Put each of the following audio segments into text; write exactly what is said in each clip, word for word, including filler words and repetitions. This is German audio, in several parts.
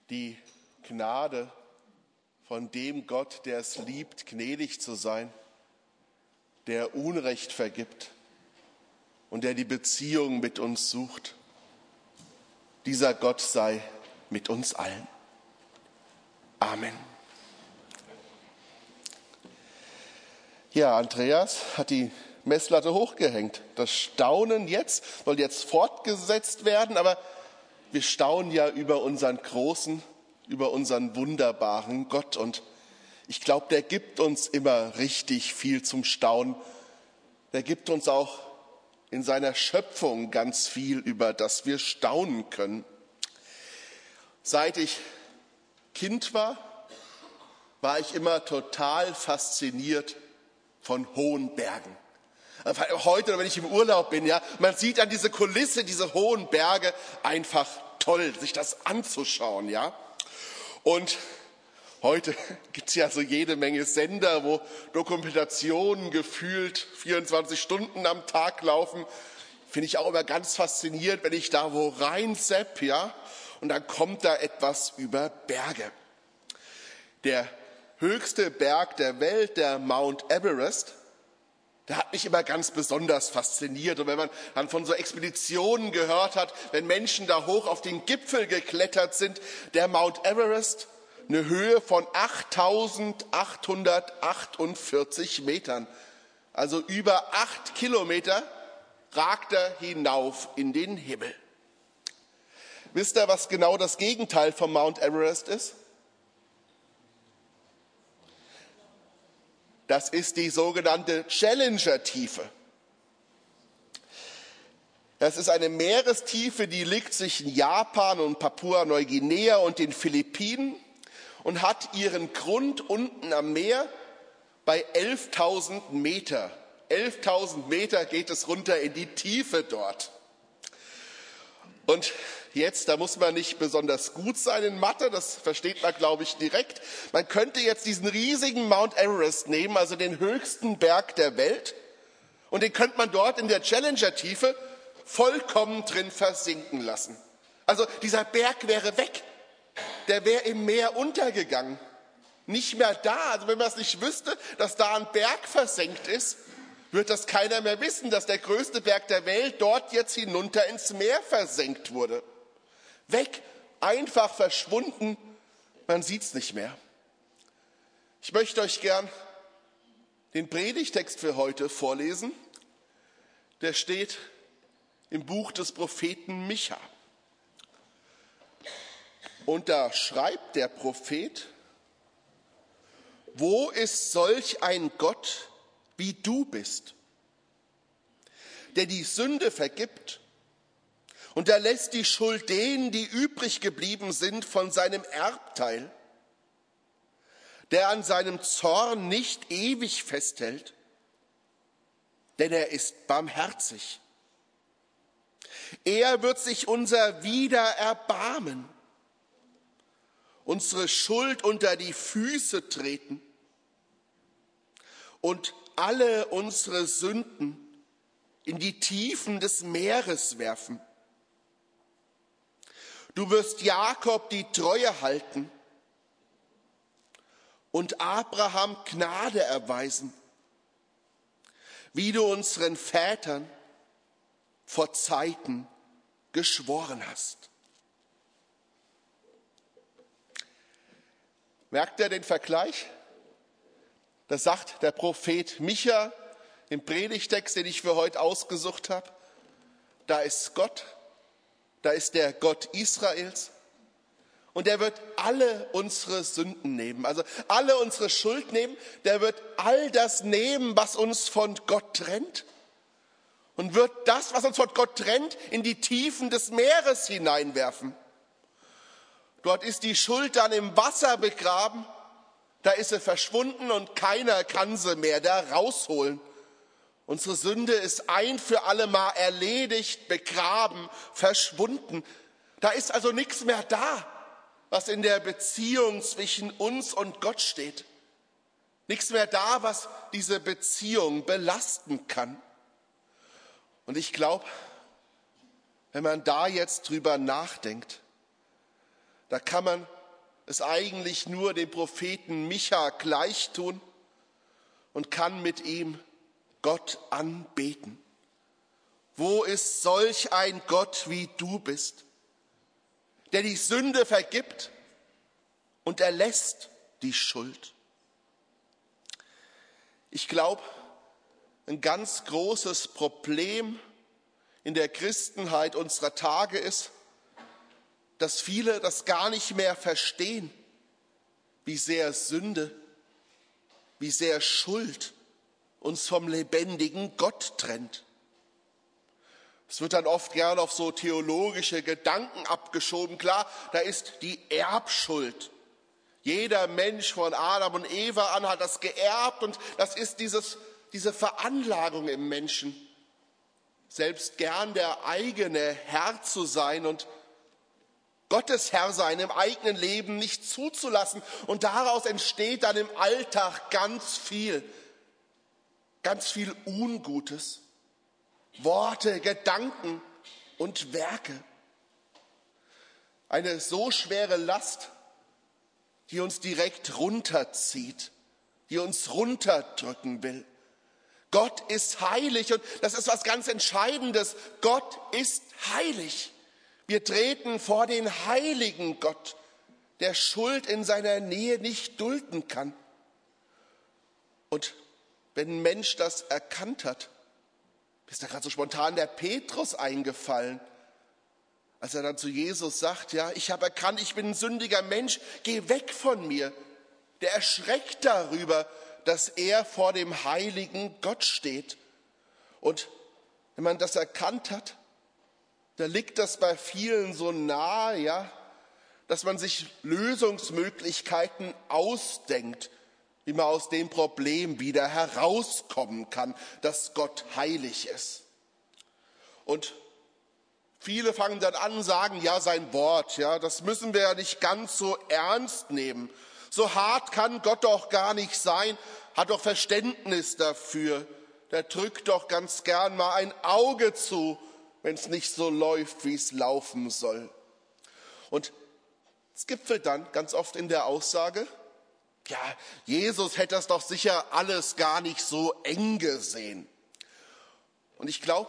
die Gnade von dem Gott, der es liebt, gnädig zu sein, der Unrecht vergibt und der die Beziehung mit uns sucht. Dieser Gott sei mit uns allen. Amen. Ja, Andreas hat die Messlatte hochgehängt. Das Staunen jetzt soll jetzt fortgesetzt werden, aber wir staunen ja über unseren großen, über unseren wunderbaren Gott. Und ich glaube, der gibt uns immer richtig viel zum Staunen. Der gibt uns auch in seiner Schöpfung ganz viel, über das wir staunen können. Seit ich Kind war, war ich immer total fasziniert von hohen Bergen. Heute, wenn ich im Urlaub bin, ja, man sieht an diese Kulisse, diese hohen Berge, einfach toll, sich das anzuschauen, ja. Und heute gibt es ja so jede Menge Sender, wo Dokumentationen gefühlt vierundzwanzig Stunden am Tag laufen. Finde ich auch immer ganz faszinierend, wenn ich da wo reinsepp, ja, und dann kommt da etwas über Berge. Der höchste Berg der Welt, der Mount Everest, der hat mich immer ganz besonders fasziniert. Und wenn man dann von so Expeditionen gehört hat, wenn Menschen da hoch auf den Gipfel geklettert sind, der Mount Everest, eine Höhe von achttausendachthundertachtundvierzig Metern, also über acht Kilometer, ragt er hinauf in den Himmel. Wisst ihr, was genau das Gegenteil vom Mount Everest ist? Das ist die sogenannte Challenger-Tiefe. Das ist eine Meerestiefe, die liegt zwischen Japan und Papua-Neuguinea und den Philippinen und hat ihren Grund unten am Meer bei elftausend Meter. elftausend Meter geht es runter in die Tiefe dort. Und jetzt, da muss man nicht besonders gut sein in Mathe, das versteht man, glaube ich, direkt. Man könnte jetzt diesen riesigen Mount Everest nehmen, also den höchsten Berg der Welt, und den könnte man dort in der Challenger-Tiefe vollkommen drin versinken lassen. Also dieser Berg wäre weg, der wäre im Meer untergegangen, nicht mehr da. Also wenn man es nicht wüsste, dass da ein Berg versenkt ist, wird das keiner mehr wissen, dass der größte Berg der Welt dort jetzt hinunter ins Meer versenkt wurde. Weg, einfach verschwunden, man sieht es nicht mehr. Ich möchte euch gern den Predigtext für heute vorlesen. Der steht im Buch des Propheten Micha. Und da schreibt der Prophet: Wo ist solch ein Gott, wie du bist, der die Sünde vergibt und er lässt die Schuld denen, die übrig geblieben sind, von seinem Erbteil, der an seinem Zorn nicht ewig festhält, denn er ist barmherzig. Er wird sich unser Wider erbarmen, unsere Schuld unter die Füße treten und alle unsere Sünden in die Tiefen des Meeres werfen. Du wirst Jakob die Treue halten und Abraham Gnade erweisen, wie du unseren Vätern vor Zeiten geschworen hast. Merkt ihr den Vergleich? Das sagt der Prophet Micha im Predigtext, den ich für heute ausgesucht habe. Da ist Gott, da ist der Gott Israels und der wird alle unsere Sünden nehmen, also alle unsere Schuld nehmen. Der wird all das nehmen, was uns von Gott trennt und wird das, was uns von Gott trennt, in die Tiefen des Meeres hineinwerfen. Dort ist die Schuld dann im Wasser begraben. Da ist sie verschwunden und keiner kann sie mehr da rausholen. Unsere Sünde ist ein für alle Mal erledigt, begraben, verschwunden. Da ist also nichts mehr da, was in der Beziehung zwischen uns und Gott steht. Nichts mehr da, was diese Beziehung belasten kann. Und ich glaube, wenn man da jetzt drüber nachdenkt, da kann man es eigentlich nur dem Propheten Micha gleichtun und kann mit ihm Gott anbeten. Wo ist solch ein Gott, wie du bist, der die Sünde vergibt und erlässt die Schuld? Ich glaube, ein ganz großes Problem in der Christenheit unserer Tage ist, dass viele das gar nicht mehr verstehen, wie sehr Sünde, wie sehr Schuld uns vom lebendigen Gott trennt. Es wird dann oft gern auf so theologische Gedanken abgeschoben. Klar, da ist die Erbschuld. Jeder Mensch von Adam und Eva an hat das geerbt und das ist dieses, diese Veranlagung im Menschen, selbst gern der eigene Herr zu sein und Gottes Herr sein im eigenen Leben nicht zuzulassen. Und daraus entsteht dann im Alltag ganz viel, ganz viel Ungutes. Worte, Gedanken und Werke. Eine so schwere Last, die uns direkt runterzieht, die uns runterdrücken will. Gott ist heilig und das ist was ganz Entscheidendes. Gott ist heilig. Wir treten vor den heiligen Gott, der Schuld in seiner Nähe nicht dulden kann. Und wenn ein Mensch das erkannt hat, ist da gerade so spontan der Petrus eingefallen, als er dann zu Jesus sagt, ja, ich habe erkannt, ich bin ein sündiger Mensch, geh weg von mir. Der erschreckt darüber, dass er vor dem heiligen Gott steht. Und wenn man das erkannt hat, da liegt das bei vielen so nahe, ja, dass man sich Lösungsmöglichkeiten ausdenkt, wie man aus dem Problem wieder herauskommen kann, dass Gott heilig ist. Und viele fangen dann an, sagen, ja, sein Wort, ja, das müssen wir ja nicht ganz so ernst nehmen. So hart kann Gott doch gar nicht sein, hat doch Verständnis dafür. Der drückt doch ganz gern mal ein Auge zu, wenn es nicht so läuft, wie es laufen soll. Und es gipfelt dann ganz oft in der Aussage, ja, Jesus hätte das doch sicher alles gar nicht so eng gesehen. Und ich glaube,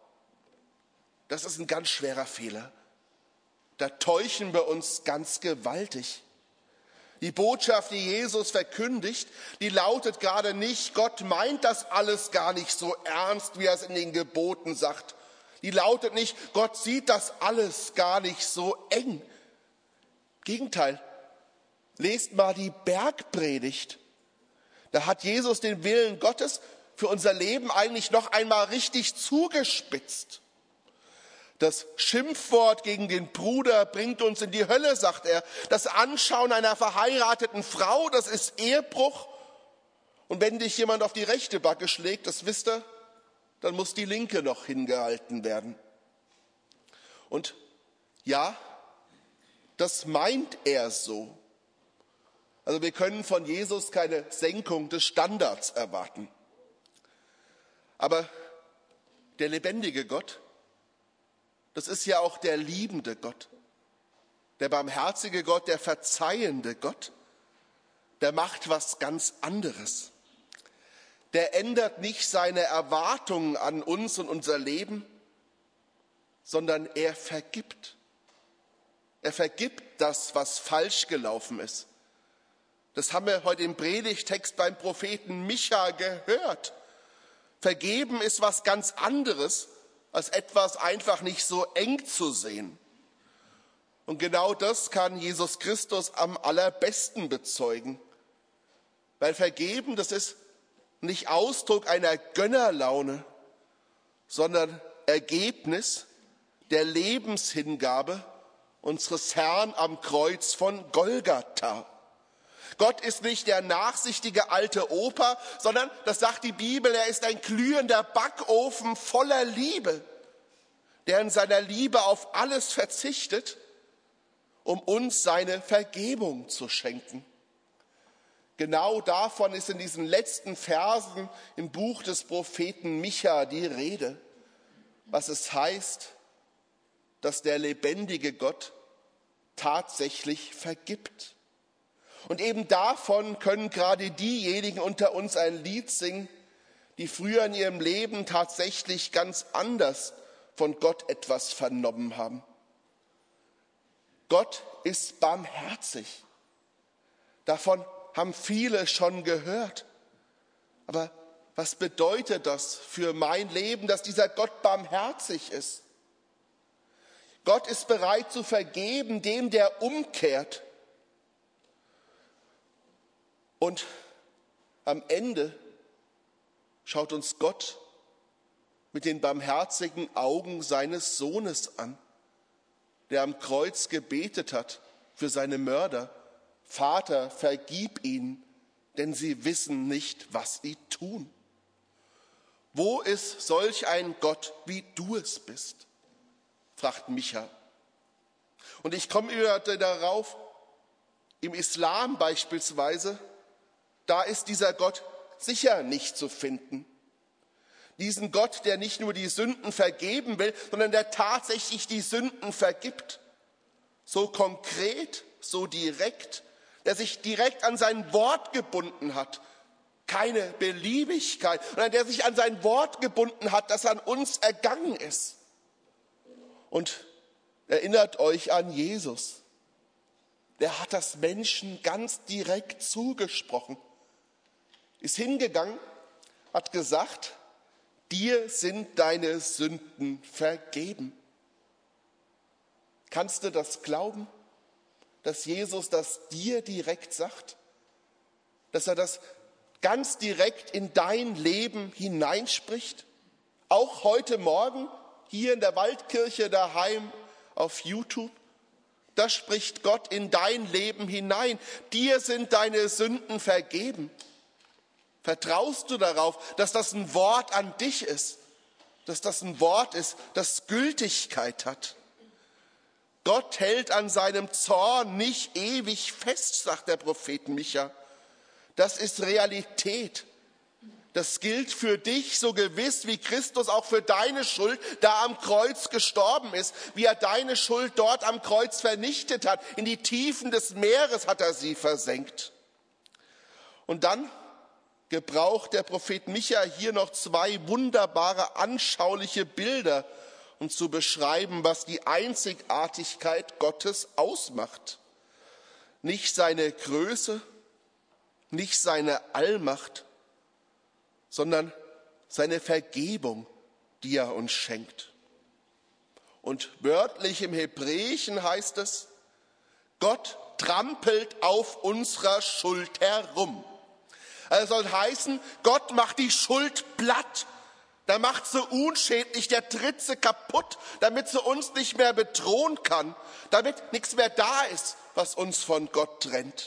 das ist ein ganz schwerer Fehler. Da täuschen wir uns ganz gewaltig. Die Botschaft, die Jesus verkündigt, die lautet gerade nicht, Gott meint das alles gar nicht so ernst, wie er es in den Geboten sagt. Die lautet nicht, Gott sieht das alles gar nicht so eng. Im Gegenteil. Lest mal die Bergpredigt. Da hat Jesus den Willen Gottes für unser Leben eigentlich noch einmal richtig zugespitzt. Das Schimpfwort gegen den Bruder bringt uns in die Hölle, sagt er. Das Anschauen einer verheirateten Frau, das ist Ehebruch. Und wenn dich jemand auf die rechte Backe schlägt, das wisst ihr, dann muss die linke noch hingehalten werden. Und ja, das meint er so. Also wir können von Jesus keine Senkung des Standards erwarten. Aber der lebendige Gott, das ist ja auch der liebende Gott, der barmherzige Gott, der verzeihende Gott, der macht was ganz anderes. Der ändert nicht seine Erwartungen an uns und unser Leben, sondern er vergibt. Er vergibt das, was falsch gelaufen ist. Das haben wir heute im Predigtext beim Propheten Micha gehört. Vergeben ist was ganz anderes, als etwas einfach nicht so eng zu sehen. Und genau das kann Jesus Christus am allerbesten bezeugen. Weil Vergeben, das ist nicht Ausdruck einer Gönnerlaune, sondern Ergebnis der Lebenshingabe unseres Herrn am Kreuz von Golgatha. Gott ist nicht der nachsichtige alte Opa, sondern, das sagt die Bibel, er ist ein glühender Backofen voller Liebe, der in seiner Liebe auf alles verzichtet, um uns seine Vergebung zu schenken. Genau davon ist in diesen letzten Versen im Buch des Propheten Micha die Rede, was es heißt, dass der lebendige Gott tatsächlich vergibt. Und eben davon können gerade diejenigen unter uns ein Lied singen, die früher in ihrem Leben tatsächlich ganz anders von Gott etwas vernommen haben. Gott ist barmherzig. Davon haben viele schon gehört. Aber was bedeutet das für mein Leben, dass dieser Gott barmherzig ist? Gott ist bereit zu vergeben, dem, der umkehrt. Und am Ende schaut uns Gott mit den barmherzigen Augen seines Sohnes an, der am Kreuz gebetet hat für seine Mörder. Vater, vergib ihnen, denn sie wissen nicht, was sie tun. Wo ist solch ein Gott, wie du es bist? Fragt Micha. Und ich komme wieder darauf, im Islam beispielsweise, da ist dieser Gott sicher nicht zu finden. Diesen Gott, der nicht nur die Sünden vergeben will, sondern der tatsächlich die Sünden vergibt. So konkret, so direkt, der sich direkt an sein Wort gebunden hat. Keine Beliebigkeit, sondern der sich an sein Wort gebunden hat, das an uns ergangen ist. Und erinnert euch an Jesus. Der hat das Menschen ganz direkt zugesprochen. Ist hingegangen, hat gesagt, dir sind deine Sünden vergeben. Kannst du das glauben, dass Jesus das dir direkt sagt? Dass er das ganz direkt in dein Leben hineinspricht? Auch heute Morgen hier in der Waldkirche daheim auf YouTube? Da spricht Gott in dein Leben hinein. Dir sind deine Sünden vergeben. Vertraust du darauf, dass das ein Wort an dich ist? Dass das ein Wort ist, das Gültigkeit hat? Gott hält an seinem Zorn nicht ewig fest, sagt der Prophet Micha. Das ist Realität. Das gilt für dich so gewiss, wie Christus auch für deine Schuld da am Kreuz gestorben ist, wie er deine Schuld dort am Kreuz vernichtet hat. In die Tiefen des Meeres hat er sie versenkt. Und dann gebraucht der Prophet Micha hier noch zwei wunderbare, anschauliche Bilder, um zu beschreiben, was die Einzigartigkeit Gottes ausmacht. Nicht seine Größe, nicht seine Allmacht, sondern seine Vergebung, die er uns schenkt. Und wörtlich im Hebräischen heißt es, Gott trampelt auf unserer Schuld herum. Also soll heißen, Gott macht die Schuld platt. Der macht sie unschädlich, der tritt sie kaputt, damit sie uns nicht mehr bedrohen kann, damit nichts mehr da ist, was uns von Gott trennt.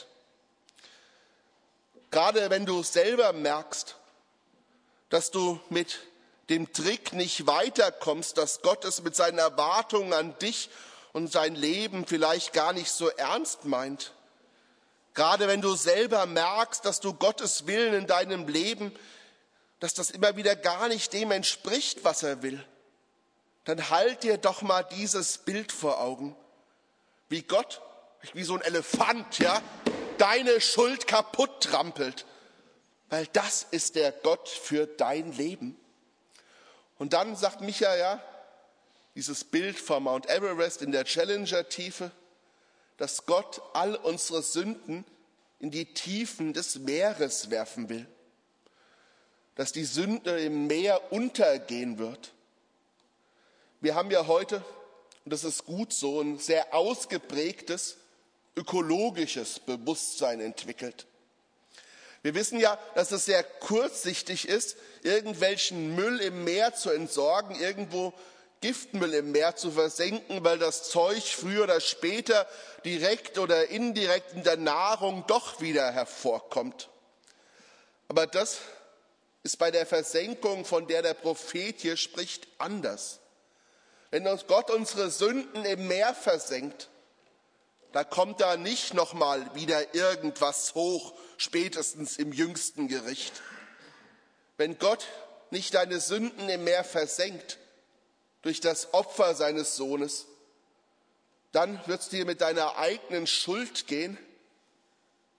Gerade wenn du selber merkst, dass du mit dem Trick nicht weiterkommst, dass Gott es mit seinen Erwartungen an dich und sein Leben vielleicht gar nicht so ernst meint. Gerade wenn du selber merkst, dass du Gottes Willen in deinem Leben, dass das immer wieder gar nicht dem entspricht, was er will, dann halt dir doch mal dieses Bild vor Augen, wie Gott, wie so ein Elefant, ja, deine Schuld kaputt trampelt. Weil das ist der Gott für dein Leben. Und dann sagt Micha, ja, dieses Bild vom Mount Everest in der Challenger-Tiefe, dass Gott all unsere Sünden in die Tiefen des Meeres werfen will. Dass die Sünde im Meer untergehen wird. Wir haben ja heute, und das ist gut so, ein sehr ausgeprägtes ökologisches Bewusstsein entwickelt. Wir wissen ja, dass es sehr kurzsichtig ist, irgendwelchen Müll im Meer zu entsorgen, irgendwo Giftmüll im Meer zu versenken, weil das Zeug früher oder später direkt oder indirekt in der Nahrung doch wieder hervorkommt. Aber das ist bei der Versenkung, von der der Prophet hier spricht, anders. Wenn uns Gott unsere Sünden im Meer versenkt, da kommt da nicht nochmal wieder irgendwas hoch, spätestens im jüngsten Gericht. Wenn Gott nicht deine Sünden im Meer versenkt, durch das Opfer seines Sohnes, dann wird es dir mit deiner eigenen Schuld gehen,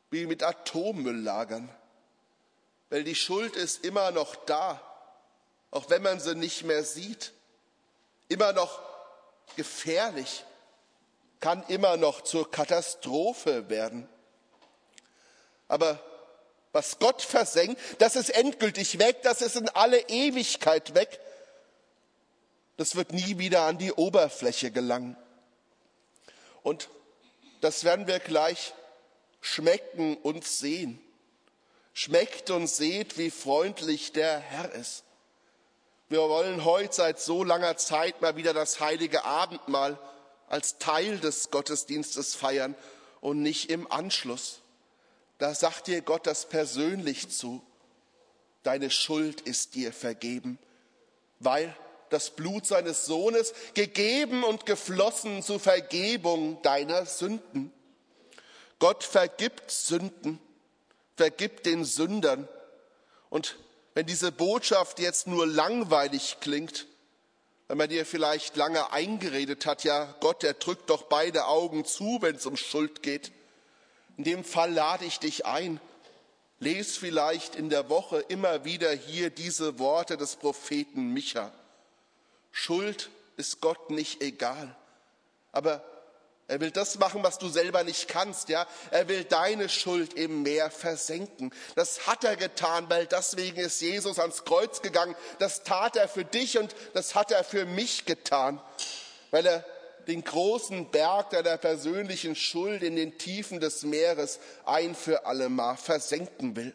wie mit Atommülllagern. Weil die Schuld ist immer noch da, auch wenn man sie nicht mehr sieht. Immer noch gefährlich, kann immer noch zur Katastrophe werden. Aber was Gott versenkt, das ist endgültig weg, das ist in alle Ewigkeit weg. Das wird nie wieder an die Oberfläche gelangen. Und das werden wir gleich schmecken und sehen. Schmeckt und seht, wie freundlich der Herr ist. Wir wollen heute seit so langer Zeit mal wieder das heilige Abendmahl als Teil des Gottesdienstes feiern und nicht im Anschluss. Da sagt dir Gott das persönlich zu. Deine Schuld ist dir vergeben, weil das Blut seines Sohnes gegeben und geflossen zur Vergebung deiner Sünden. Gott vergibt Sünden, vergibt den Sündern. Und wenn diese Botschaft jetzt nur langweilig klingt, wenn man dir vielleicht lange eingeredet hat, ja Gott, der drückt doch beide Augen zu, wenn es um Schuld geht. In dem Fall lade ich dich ein, les vielleicht in der Woche immer wieder hier diese Worte des Propheten Micha. Schuld ist Gott nicht egal, aber er will das machen, was du selber nicht kannst, ja. Er will deine Schuld im Meer versenken. Das hat er getan, weil deswegen ist Jesus ans Kreuz gegangen. Das tat er für dich und das hat er für mich getan, weil er den großen Berg deiner persönlichen Schuld in den Tiefen des Meeres ein für allemal versenken will.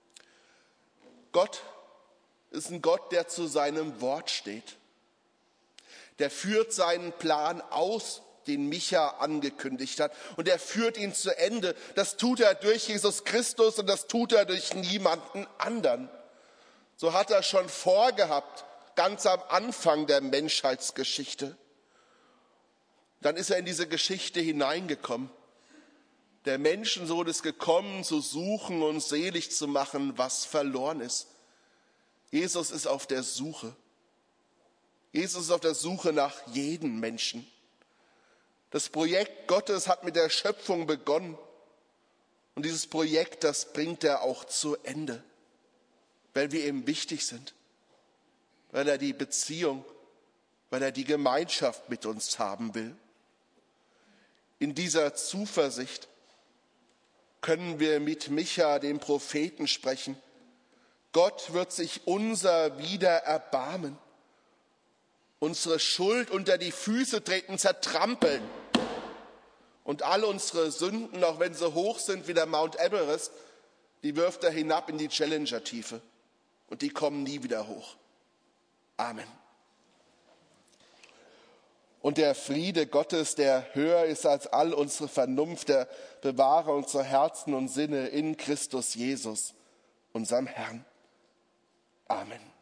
Gott ist ein Gott, der zu seinem Wort steht. Der führt seinen Plan aus, den Micha angekündigt hat. Und er führt ihn zu Ende. Das tut er durch Jesus Christus und das tut er durch niemanden anderen. So hat er schon vorgehabt, ganz am Anfang der Menschheitsgeschichte. Dann ist er in diese Geschichte hineingekommen. Der Menschensohn ist gekommen, zu suchen und selig zu machen, was verloren ist. Jesus ist auf der Suche. Jesus ist auf der Suche nach jedem Menschen. Das Projekt Gottes hat mit der Schöpfung begonnen. Und dieses Projekt, das bringt er auch zu Ende, weil wir ihm wichtig sind, weil er die Beziehung, weil er die Gemeinschaft mit uns haben will. In dieser Zuversicht können wir mit Micha, dem Propheten, sprechen. Gott wird sich unser wieder erbarmen, unsere Schuld unter die Füße treten, zertrampeln und all unsere Sünden, auch wenn sie hoch sind wie der Mount Everest, die wirft er hinab in die Challenger-Tiefe und die kommen nie wieder hoch. Amen. Und der Friede Gottes, der höher ist als all unsere Vernunft, der bewahre unsere Herzen und Sinne in Christus Jesus, unserem Herrn. Amen.